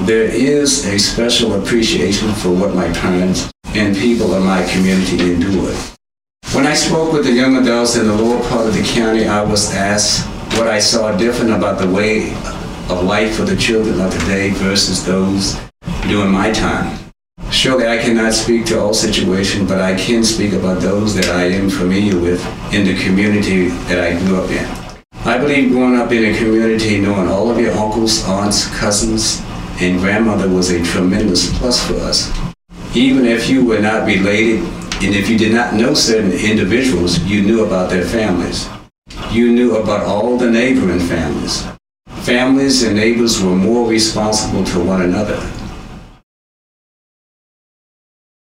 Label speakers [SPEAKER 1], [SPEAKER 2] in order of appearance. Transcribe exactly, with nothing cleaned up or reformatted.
[SPEAKER 1] There is a special appreciation for what my parents and people in my community endured. When I spoke with the young adults in the lower part of the county, I was asked what I saw different about the way of life for the children of today versus those during my time. Surely I cannot speak to all situations, but I can speak about those that I am familiar with in the community that I grew up in. I believe growing up in a community knowing all of your uncles, aunts, cousins, and grandmother was a tremendous plus for us. Even if you were not related, and if you did not know certain individuals, you knew about their families. You knew about all the neighboring families. Families and neighbors were more responsible to one another.